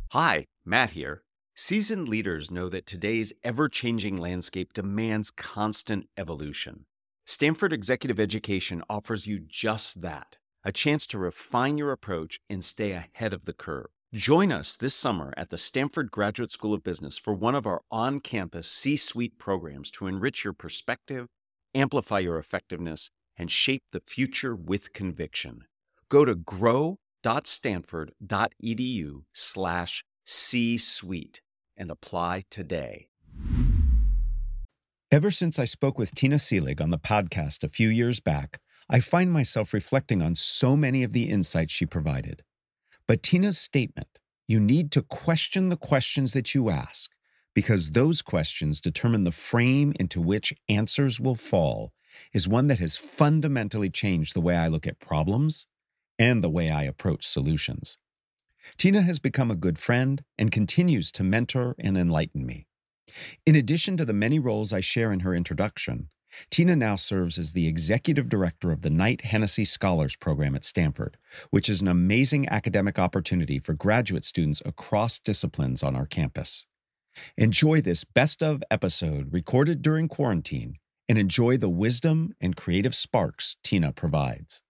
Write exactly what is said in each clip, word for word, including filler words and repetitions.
Hi, Matt here. Seasoned leaders know that today's ever-changing landscape demands constant evolution. Stanford Executive Education offers you just that, a chance to refine your approach and stay ahead of the curve. Join us this summer at the Stanford Graduate School of Business for one of our on-campus C-suite programs to enrich your perspective, amplify your effectiveness, and shape the future with conviction. Go to grow.stanford.edu slash C-suite and apply today. Ever since I spoke with Tina Seelig on the podcast a few years back, I find myself reflecting on so many of the insights she provided. But Tina's statement, you need to question the questions that you ask, because those questions determine the frame into which answers will fall, is one that has fundamentally changed the way I look at problems and the way I approach solutions. Tina has become a good friend and continues to mentor and enlighten me. In addition to the many roles I share in her introduction, Tina now serves as the executive director of the Knight Hennessy Scholars Program at Stanford, which is an amazing academic opportunity for graduate students across disciplines on our campus. Enjoy this best of episode recorded during quarantine and enjoy the wisdom and creative sparks Tina provides.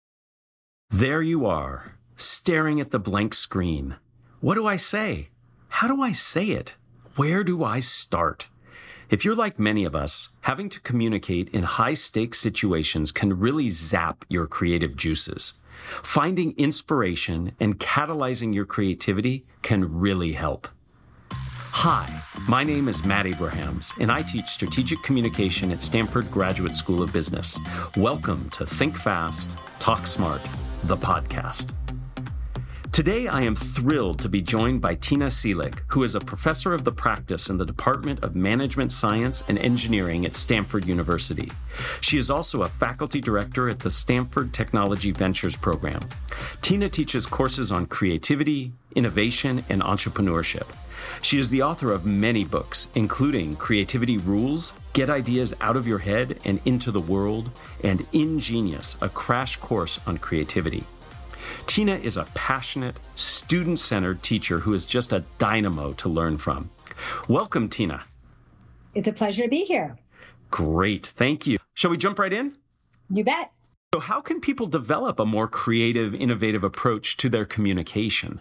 There you are, staring at the blank screen. What do I say? How do I say it? Where do I start? If you're like many of us, having to communicate in high-stakes situations can really zap your creative juices. Finding inspiration and catalyzing your creativity can really help. Hi, my name is Matt Abrahams, and I teach strategic communication at Stanford Graduate School of Business. Welcome to Think Fast, Talk Smart, the podcast. Today, I am thrilled to be joined by Tina Seelig, who is a professor of the practice in the Department of Management Science and Engineering at Stanford University. She is also a faculty director at the Stanford Technology Ventures program. Tina teaches courses on creativity, innovation, and entrepreneurship. She is the author of many books, including Creativity Rules, Get Ideas Out of Your Head and Into the World, and Ingenious, a crash course on creativity. Tina is a passionate, student-centered teacher who is just a dynamo to learn from. Welcome, Tina. It's a pleasure to be here. Great. Thank you. Shall we jump right in? You bet. So how can people develop a more creative, innovative approach to their communication?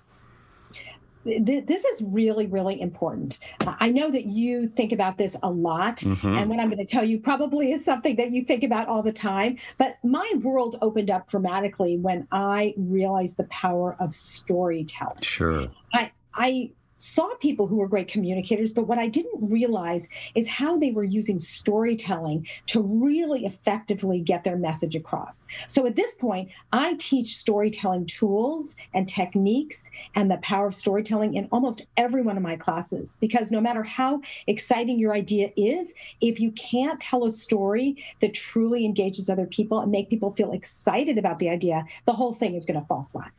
This is really, really important. I know that you think about this a lot, mm-hmm. and what I'm going to tell you probably is something that you think about all the time, but my world opened up dramatically when I realized the power of storytelling. Sure. I, I saw people who were great communicators, but what I didn't realize is how they were using storytelling to really effectively get their message across. So at this point, I teach storytelling tools and techniques and the power of storytelling in almost every one of my classes, because no matter how exciting your idea is, if you can't tell a story that truly engages other people and make people feel excited about the idea, the whole thing is going to fall flat.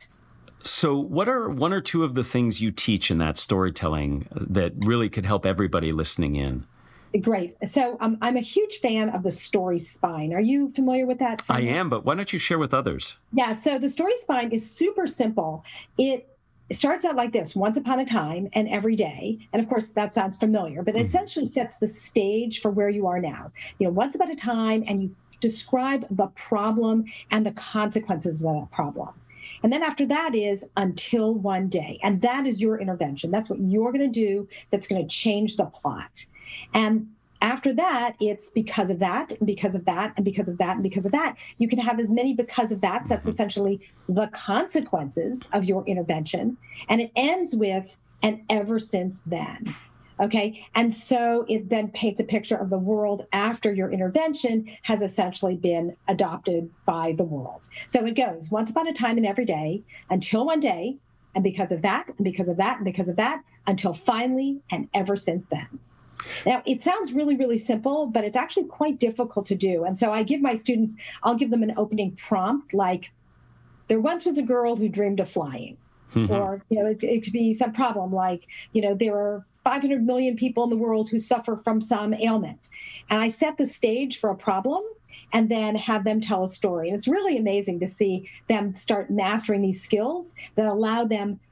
So what are one or two of the things you teach in that storytelling that really could help everybody listening in? Great. So um, I'm a huge fan of the story spine. Are you familiar with that? I am, but why don't you share with others? Yeah, so the story spine is super simple. It starts out like this: once upon a time and every day. And of course, that sounds familiar, but it mm-hmm. essentially sets the stage for where you are now. You know, once upon a time, and you describe the problem and the consequences of that problem. And then after that is until one day. And that is your intervention. That's what you're going to do that's going to change the plot. And after that, it's because of that, and because of that, and because of that, and because of that. You can have as many because of that. So that's essentially the consequences of your intervention. And it ends with and ever since then. Okay. And so it then paints a picture of the world after your intervention has essentially been adopted by the world. So it goes once upon a time and every day until one day, and because of that, and because of that, and because of that, until finally and ever since then. Now, it sounds really, really simple, but it's actually quite difficult to do. And so I give my students, I'll give them an opening prompt like, there once was a girl who dreamed of flying. Mm-hmm. Or, you know, it, it could be some problem like, you know, there are five hundred million people in the world who suffer from some ailment. And I set the stage for a problem and then have them tell a story. And it's really amazing to see them start mastering these skills that allow them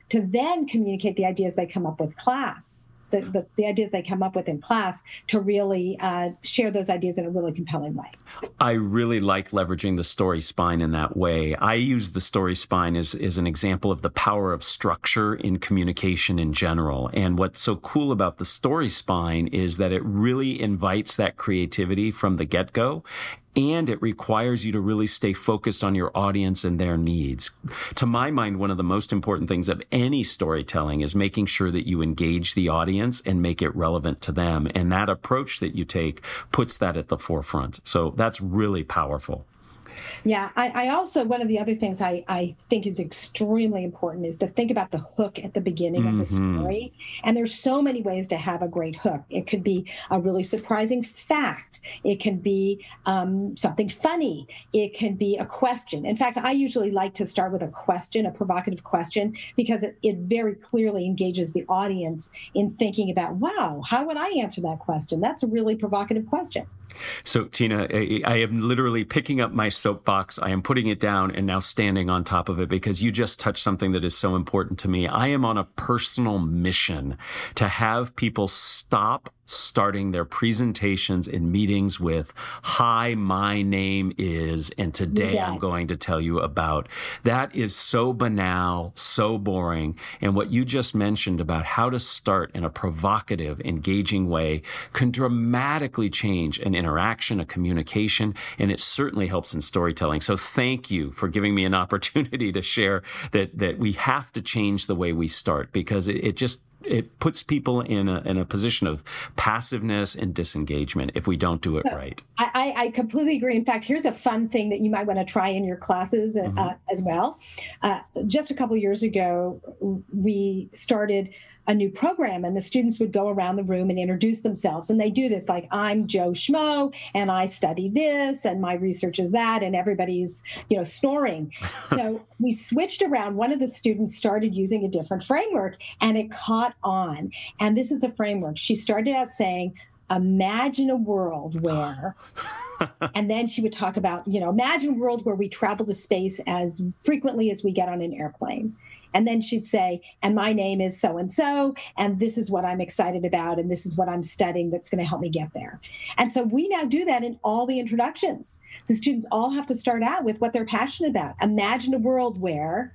to then communicate the ideas they come up with class, the, the, the ideas they come up with in class, to really uh, share those ideas in a really compelling way. I really like leveraging the story spine in that way. I use the story spine as, as an example of the power of structure in communication in general. And what's so cool about the story spine is that it really invites that creativity from the get-go. And it requires you to really stay focused on your audience and their needs. To my mind, one of the most important things of any storytelling is making sure that you engage the audience and make it relevant to them. And that approach that you take puts that at the forefront. So that's really powerful. Yeah, I, I also, one of the other things I, I think is extremely important is to think about the hook at the beginning mm-hmm. of the story. And there's so many ways to have a great hook. It could be a really surprising fact. It can be um, something funny. It can be a question. In fact, I usually like to start with a question, a provocative question, because it, it very clearly engages the audience in thinking about, wow, how would I answer that question? That's a really provocative question. So, Tina, I, I am literally picking up my soapbox. I am putting it down and now standing on top of it because you just touched something that is so important to me. I am on a personal mission to have people stop starting their presentations and meetings with, hi, my name is, and today yes. I'm going to tell you about. That is so banal, so boring. And what you just mentioned about how to start in a provocative, engaging way can dramatically change an interaction, a communication, and it certainly helps in storytelling. So thank you for giving me an opportunity to share that, that we have to change the way we start, because it, it just it puts people in a, in a position of passiveness and disengagement if we don't do it right. I, I completely agree. In fact, here's a fun thing that you might want to try in your classes mm-hmm. uh, as well. Uh, just a couple of years ago, we started a new program, and the students would go around the room and introduce themselves. And they do this like, I'm Joe Schmo, and I study this, and my research is that, and everybody's, you know, snoring. So we switched around. One of the students started using a different framework, and it caught on. And this is the framework. She started out saying, imagine a world where, and then she would talk about, you know, imagine a world where we travel to space as frequently as we get on an airplane. And then she'd say, and my name is so-and-so, and this is what I'm excited about, and this is what I'm studying that's going to help me get there. And so we now do that in all the introductions. The students all have to start out with what they're passionate about. Imagine a world where,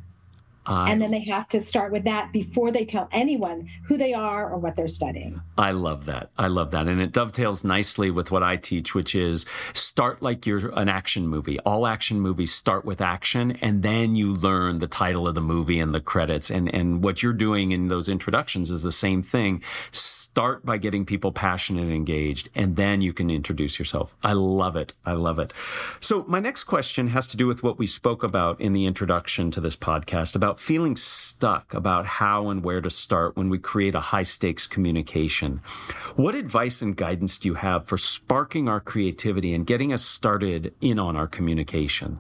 I, and then they have to start with that before they tell anyone who they are or what they're studying. I love that. I love that. And it dovetails nicely with what I teach, which is start like you're an action movie. All action movies start with action, and then you learn the title of the movie and the credits. And, and what you're doing in those introductions is the same thing. Start by getting people passionate and engaged, and then you can introduce yourself. I love it. I love it. So my next question has to do with what we spoke about in the introduction to this podcast about feeling stuck about how and where to start when we create a high-stakes communication. What advice and guidance do you have for sparking our creativity and getting us started in on our communication?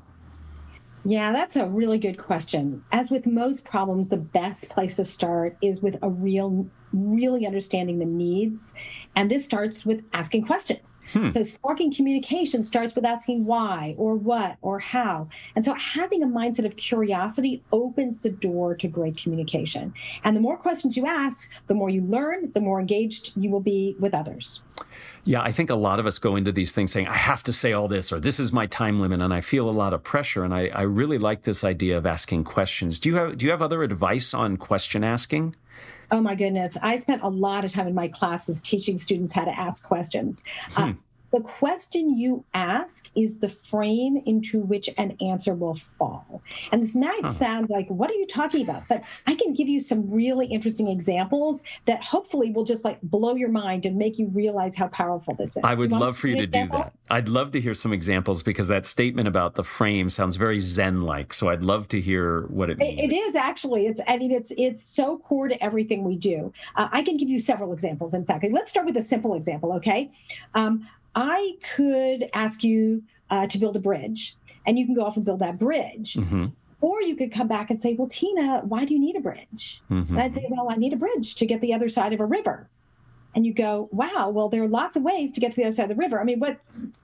Yeah, that's a really good question. As with most problems, the best place to start is with a real really understanding the needs. And this starts with asking questions. Hmm. So sparking communication starts with asking why or what or how. And so having a mindset of curiosity opens the door to great communication. And the more questions you ask, the more you learn, the more engaged you will be with others. Yeah, I think a lot of us go into these things saying, I have to say all this, or this is my time limit, and I feel a lot of pressure. And I, I really like this idea of asking questions. Do you have, do you have other advice on question asking? Oh, my goodness. I spent a lot of time in my classes teaching students how to ask questions. Hmm. Uh, the question you ask is the frame into which an answer will fall. And this might huh. sound like, what are you talking about? But I can give you some really interesting examples that hopefully will just like blow your mind and make you realize how powerful this is. I would love for you to do that. I'd love to hear some examples, because that statement about the frame sounds very Zen-like. So I'd love to hear what it means. It, it is actually. It's I mean, it's it's so core to everything we do. Uh, I can give you several examples. In fact, let's start with a simple example, okay? Um, I could ask you uh, to build a bridge, and you can go off and build that bridge. Mm-hmm. Or you could come back and say, well, Tina, why do you need a bridge? Mm-hmm. And I'd say, well, I need a bridge to get the other side of a river. And you go, wow, well, there are lots of ways to get to the other side of the river. I mean, what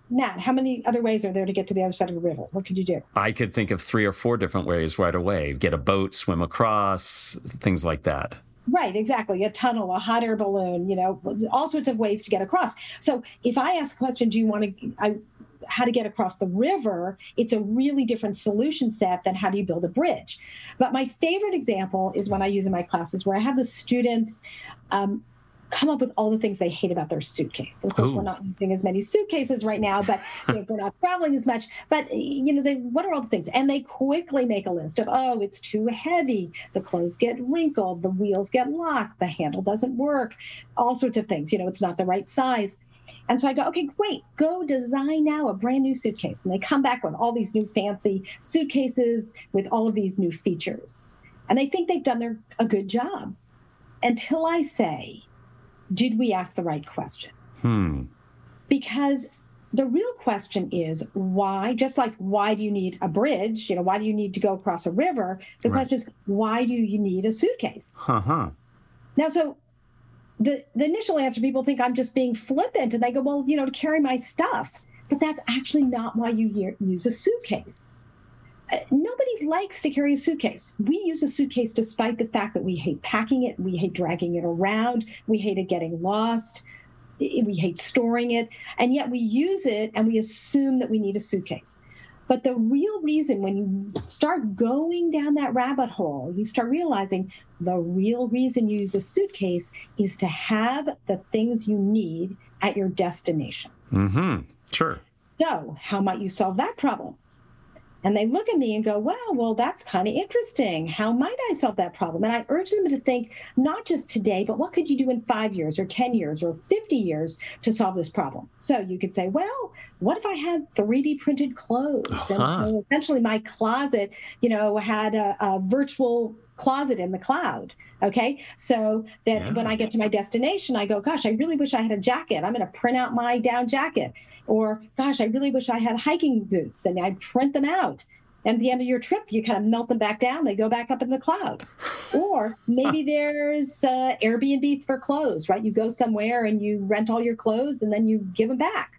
Matt, how many other ways are there to get to the other side of a river? What could you do? I could think of three or four different ways right away. Get a boat, swim across, things like that. Right, exactly. A tunnel, a hot air balloon, you know, all sorts of ways to get across. So if I ask a question, do you want to, I, how to get across the river, it's a really different solution set than how do you build a bridge. But my favorite example is when I use in my classes where I have the students um, come up with all the things they hate about their suitcase. Of course, Ooh. We're not using as many suitcases right now, but you know, we're not traveling as much. But, you know, they, what are all the things? And they quickly make a list of, oh, it's too heavy. The clothes get wrinkled. The wheels get locked. The handle doesn't work. All sorts of things. You know, it's not the right size. And so I go, okay, great, go design now a brand new suitcase. And they come back with all these new fancy suitcases with all of these new features. And they think they've done their, a good job until I say, did we ask the right question? Hmm. Because the real question is why, just like why do you need a bridge? You know, why do you need to go across a river? The right. question is, why do you need a suitcase? Uh-huh. Now, so the, the initial answer, people think I'm just being flippant and they go, well, you know, to carry my stuff. But that's actually not why you hear, use a suitcase. Uh, nobody likes to carry a suitcase. We use a suitcase despite the fact that we hate packing it, we hate dragging it around, we hate it getting lost, we hate storing it, and yet we use it and we assume that we need a suitcase. But the real reason, when you start going down that rabbit hole, you start realizing the real reason you use a suitcase is to have the things you need at your destination. Mm-hmm. Sure. So how might you solve that problem? And they look at me and go, well, well, that's kind of interesting. How might I solve that problem? And I urge them to think not just today, but what could you do in five years or ten years or fifty years to solve this problem? So you could say, well, what if I had three D printed clothes? Uh-huh. And so essentially my closet, you know, had a, a virtual closet in the cloud. Okay. So that yeah. when I get to my destination, I go, gosh, I really wish I had a jacket. I'm going to print out my down jacket. Or, gosh, I really wish I had hiking boots, and I print them out. And at the end of your trip, you kind of melt them back down. They go back up in the cloud. Or maybe there's uh, Airbnb for clothes, right? You go somewhere and you rent all your clothes and then you give them back.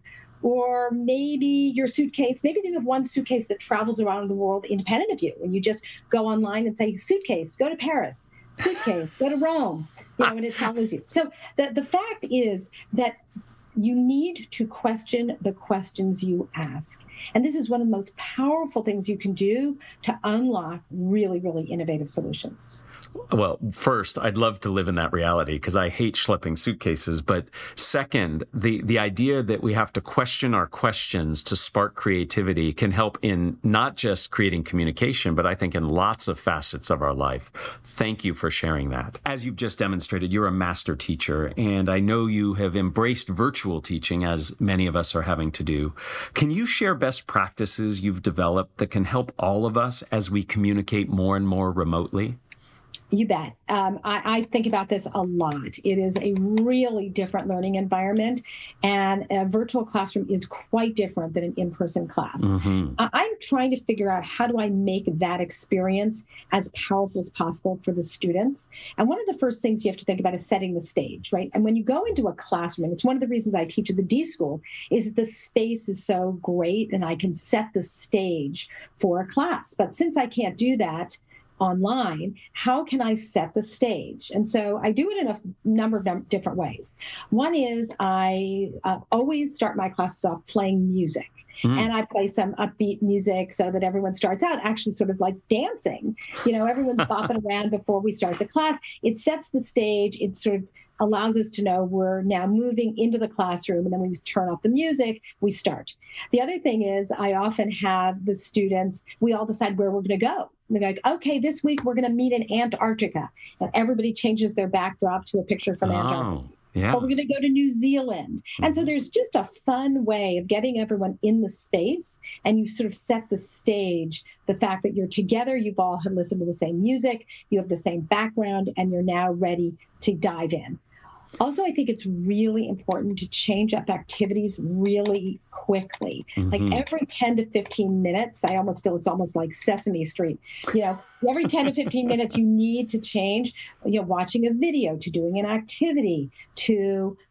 Or maybe your suitcase, maybe you have one suitcase that travels around the world independent of you. And you just go online and say, suitcase, go to Paris. Suitcase, go to Rome. You know, and it tells you. So the, the fact is that you need to question the questions you ask. And this is one of the most powerful things you can do to unlock really, really innovative solutions. Well, first, I'd love to live in that reality because I hate schlepping suitcases. But second, the, the idea that we have to question our questions to spark creativity can help in not just creating communication, but I think in lots of facets of our life. Thank you for sharing that. As you've just demonstrated, you're a master teacher, and I know you have embraced virtual teaching, as many of us are having to do. Can you share best practices you've developed that can help all of us as we communicate more and more remotely? You bet. Um, I, I think about this a lot. It is a really different learning environment, and a virtual classroom is quite different than an in-person class. Mm-hmm. I, I'm trying to figure out how do I make that experience as powerful as possible for the students. And one of the first things you have to think about is setting the stage, right? And when you go into a classroom, and it's one of the reasons I teach at the D School, is that the space is so great and I can set the stage for a class. But since I can't do that online, how can I set the stage? And so I do it in a number of num- different ways. One is I uh, always start my classes off playing music. Mm. And I play some upbeat music so that everyone starts out actually sort of like dancing. You know, everyone's bopping around before we start the class. It sets the stage. It sort of allows us to know we're now moving into the classroom, and then we turn off the music, we start. The other thing is I often have the students, we all decide where we're going to go. They're like, okay, this week we're going to meet in Antarctica. And everybody changes their backdrop to a picture from oh, Antarctica. Yeah. Or we're going to go to New Zealand. Mm-hmm. And so there's just a fun way of getting everyone in the space, and you sort of set the stage, the fact that you're together, you've all had listened to the same music, you have the same background, and you're now ready to dive in. Also, I think it's really important to change up activities really quickly. Mm-hmm. Like every ten to fifteen minutes, I almost feel it's almost like Sesame Street. You know, every ten to fifteen minutes, you need to change, you know, watching a video to doing an activity to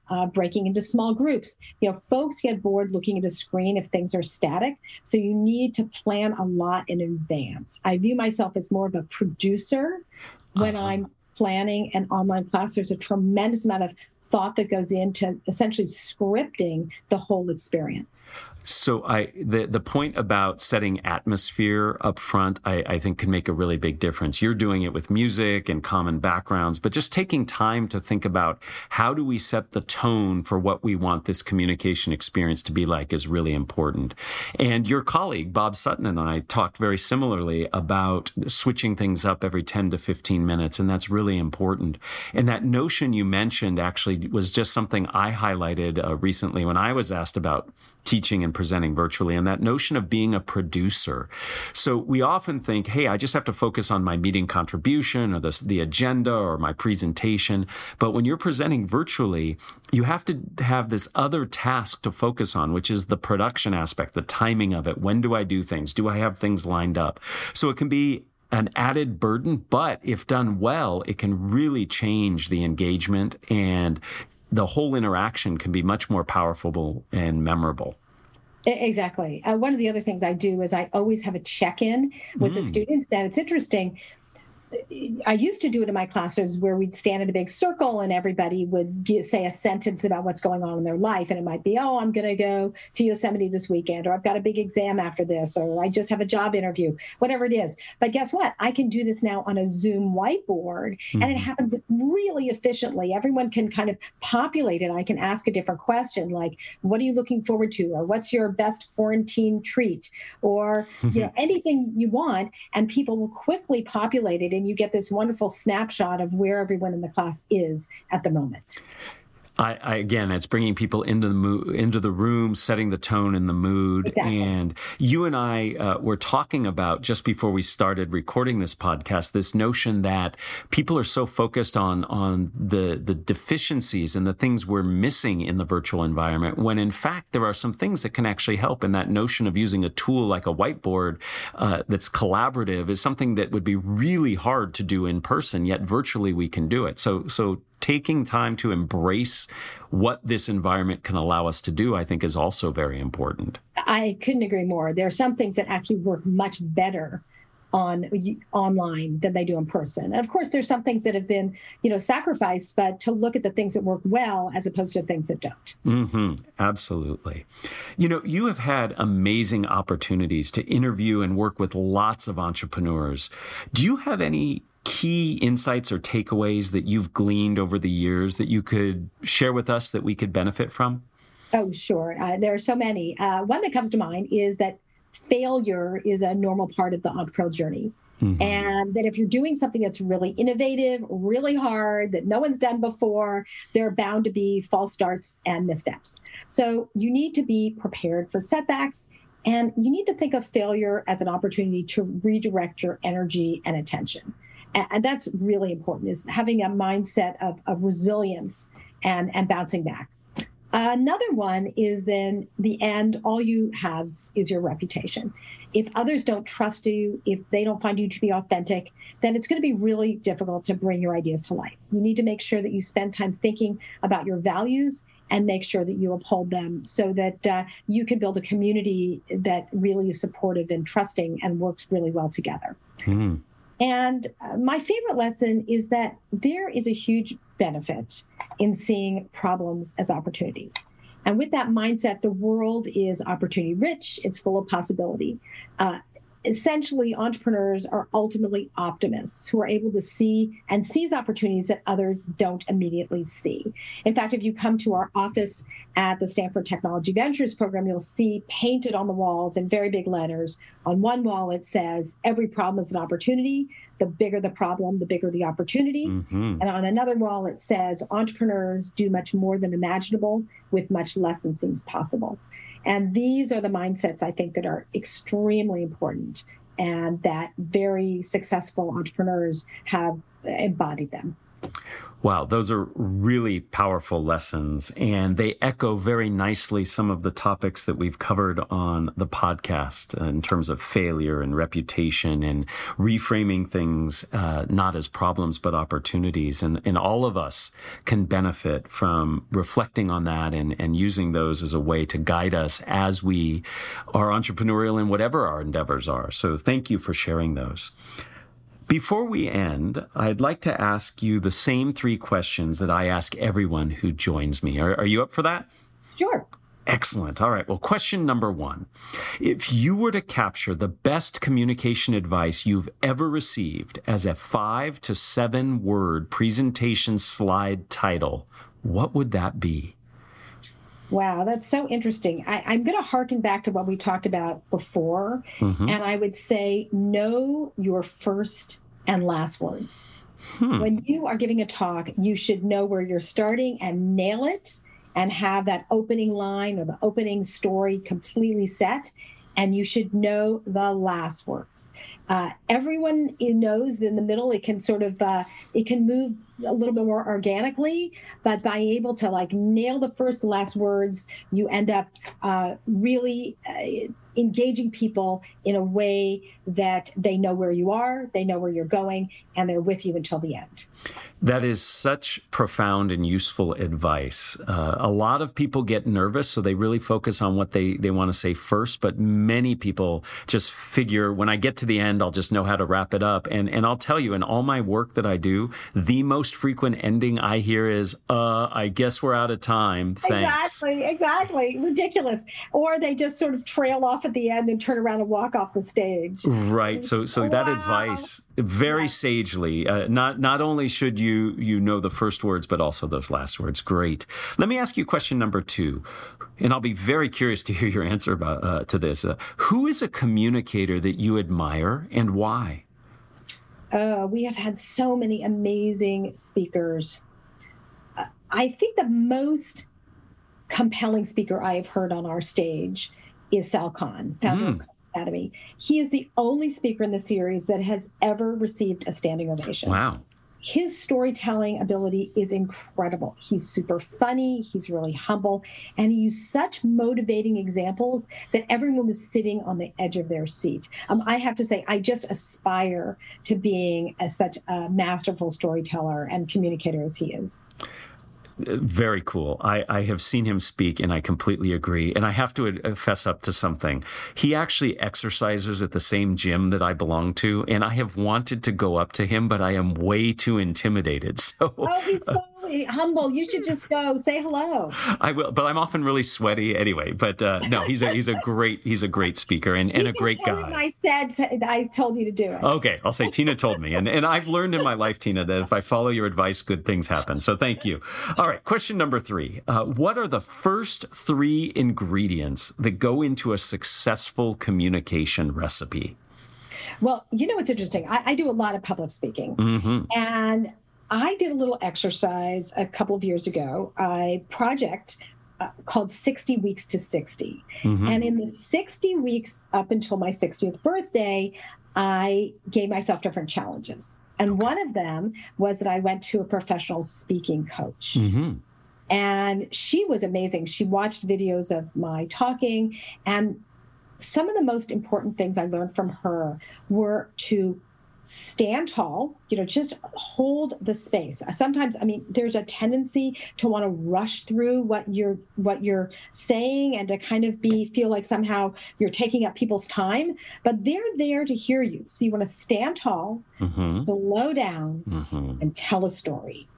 uh, breaking into small groups. You know, folks get bored looking at a screen if things are static. So you need to plan a lot in advance. I view myself as more of a producer when uh-huh. I'm planning an online class. There's a tremendous amount of thought that goes into essentially scripting the whole experience. So I the the point about setting atmosphere up front, I, I think can make a really big difference. You're doing it with music and common backgrounds, but just taking time to think about how do we set the tone for what we want this communication experience to be like is really important. And your colleague, Bob Sutton, and I talked very similarly about switching things up every ten to fifteen minutes, and that's really important. And that notion you mentioned actually was just something I highlighted uh, recently when I was asked about teaching and presenting virtually, and that notion of being a producer. So we often think, hey, I just have to focus on my meeting contribution or the, the agenda or my presentation. But when you're presenting virtually, you have to have this other task to focus on, which is the production aspect, the timing of it. When do I do things? Do I have things lined up? So it can be an added burden, but if done well, it can really change the engagement, and the whole interaction can be much more powerful and memorable. Exactly. Uh, one of the other things I do is I always have a check-in with mm. the students. And it's interesting. I used to do it in my classes where we'd stand in a big circle and everybody would get, say a sentence about what's going on in their life. And it might be, oh, I'm going to go to Yosemite this weekend, or I've got a big exam after this, or I just have a job interview, whatever it is. But guess what? I can do this now on a Zoom whiteboard, mm-hmm. and it happens really efficiently. Everyone can kind of populate it. I can ask a different question, like, what are you looking forward to? Or what's your best quarantine treat? Or, you know, anything you want, and people will quickly populate it. And you get this wonderful snapshot of where everyone in the class is at the moment. I, I again, it's bringing people into the mo- into the room, setting the tone and the mood. Exactly. And you and I uh, were talking about, just before we started recording this podcast, this notion that people are so focused on on the the deficiencies and the things we're missing in the virtual environment, when in fact there are some things that can actually help. And that notion of using a tool like a whiteboard uh, that's collaborative is something that would be really hard to do in person, yet virtually we can do it. So so. Taking time to embrace what this environment can allow us to do, I think, is also very important. I couldn't agree more. There are some things that actually work much better on online than they do in person. And of course, there's some things that have been, you know, sacrificed, but to look at the things that work well as opposed to things that don't. Mm-hmm. Absolutely. You know, you have had amazing opportunities to interview and work with lots of entrepreneurs. Do you have any key insights or takeaways that you've gleaned over the years that you could share with us that we could benefit from? Oh, sure. Uh, there are so many. Uh, one that comes to mind is that failure is a normal part of the entrepreneurial journey. Mm-hmm. And that if you're doing something that's really innovative, really hard, that no one's done before, there are bound to be false starts and missteps. So you need to be prepared for setbacks, and you need to think of failure as an opportunity to redirect your energy and attention. And that's really important, is having a mindset of, of resilience and, and bouncing back. Another one is, in the end, all you have is your reputation. If others don't trust you, if they don't find you to be authentic, then it's going to be really difficult to bring your ideas to life. You need to make sure that you spend time thinking about your values and make sure that you uphold them, so that uh, you can build a community that really is supportive and trusting and works really well together. Mm. And my favorite lesson is that there is a huge benefit in seeing problems as opportunities. And with that mindset, the world is opportunity rich. It's full of possibility. Uh, essentially, entrepreneurs are ultimately optimists who are able to see and seize opportunities that others don't immediately see. In fact, if you come to our office at the Stanford Technology Ventures program, you'll see painted on the walls in very big letters. On one wall, it says, every problem is an opportunity. The bigger the problem, the bigger the opportunity. Mm-hmm. And on another wall, it says, entrepreneurs do much more than imaginable with much less than seems possible. And these are the mindsets, I think, that are extremely important, and that very successful entrepreneurs have embodied them. Wow, those are really powerful lessons, and they echo very nicely some of the topics that we've covered on the podcast in terms of failure and reputation and reframing things uh, not as problems but opportunities. And, and all of us can benefit from reflecting on that and, and using those as a way to guide us as we are entrepreneurial in whatever our endeavors are. So thank you for sharing those. Before we end, I'd like to ask you the same three questions that I ask everyone who joins me. Are, are you up for that? Sure. Excellent. All right. Well, question number one. If you were to capture the best communication advice you've ever received as a five to seven word presentation slide title, what would that be? Wow, that's so interesting. I, I'm going to harken back to what we talked about before, mm-hmm. and I would say know your first and last words. Hmm. When you are giving a talk, you should know where you're starting and nail it and have that opening line or the opening story completely set, and you should know the last words. Uh, everyone knows in the middle, it can sort of, uh, it can move a little bit more organically, but by able to like nail the first, the last words, you end up uh, really uh, engaging people in a way that they know where you are, they know where you're going, and they're with you until the end. That is such profound and useful advice. Uh, a lot of people get nervous, so they really focus on what they, they want to say first, but many people just figure, when I get to the end, I'll just know how to wrap it up. And and I'll tell you, in all my work that I do, the most frequent ending I hear is, uh, I guess we're out of time. Thanks. Exactly, exactly. Ridiculous. Or they just sort of trail off at the end and turn around and walk off the stage. Right. So so wow. That advice, very yeah. sagely, uh, not not only should you you know the first words, but also those last words. Great. Let me ask you question number two, and I'll be very curious to hear your answer about uh, to this. Uh, who is a communicator that you admire and why? Uh, we have had so many amazing speakers. Uh, I think the most compelling speaker I have heard on our stage is Sal Khan, founder mm. of Academy. He is the only speaker in the series that has ever received a standing ovation. Wow. His storytelling ability is incredible. He's super funny. He's really humble. And he used such motivating examples that everyone was sitting on the edge of their seat. Um, I have to say, I just aspire to being as such a masterful storyteller and communicator as he is. Very cool. I, I have seen him speak, and I completely agree. And I have to fess up to something. He actually exercises at the same gym that I belong to, and I have wanted to go up to him, but I am way too intimidated. So, oh, he's so humble. You should just go say hello. I will, but I'm often really sweaty anyway. But uh, no, he's a he's a great he's a great speaker and, and a great guy. I said I told you to do it. Okay, I'll say Tina told me, and and I've learned in my life, Tina, that if I follow your advice, good things happen. So thank you. All right, question number three. Uh, what are the first three ingredients that go into a successful communication recipe? Well, you know what's interesting? I, I do a lot of public speaking, mm-hmm. and I did a little exercise a couple of years ago, a project uh, called sixty weeks to sixty. Mm-hmm. And in the sixty weeks up until my sixtieth birthday, I gave myself different challenges. And okay. one of them was that I went to a professional speaking coach. Mm-hmm. And she was amazing. She watched videos of my talking. And some of the most important things I learned from her were to stand tall, you know, just hold the space. Sometimes, I mean, there's a tendency to want to rush through what you're what you're saying and to kind of be feel like somehow you're taking up people's time, but they're there to hear you. So you want to stand tall, mm-hmm. slow down, mm-hmm. and tell a story.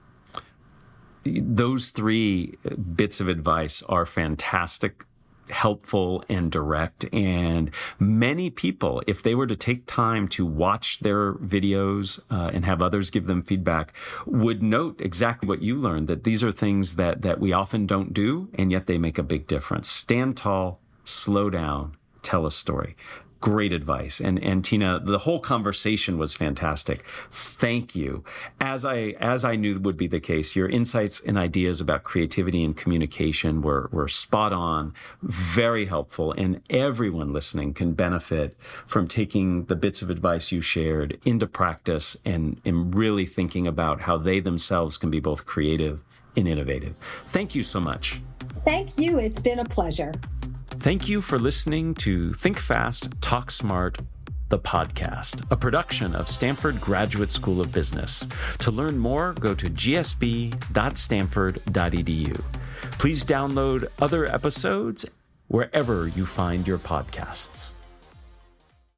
Those three bits of advice are fantastic, helpful, and direct. And many people, if they were to take time to watch their videos uh, and have others give them feedback, would note exactly what you learned, that these are things that, that we often don't do, and yet they make a big difference. Stand tall, slow down, tell a story. great advice. And, and Tina, the whole conversation was fantastic. Thank you. As I, as I knew would be the case, your insights and ideas about creativity and communication were, were spot on, very helpful. And everyone listening can benefit from taking the bits of advice you shared into practice and, and really thinking about how they themselves can be both creative and innovative. Thank you so much. Thank you. It's been a pleasure. Thank you for listening to Think Fast, Talk Smart, the podcast, a production of Stanford Graduate School of Business. To learn more, go to g s b dot stanford dot e d u. Please download other episodes wherever you find your podcasts.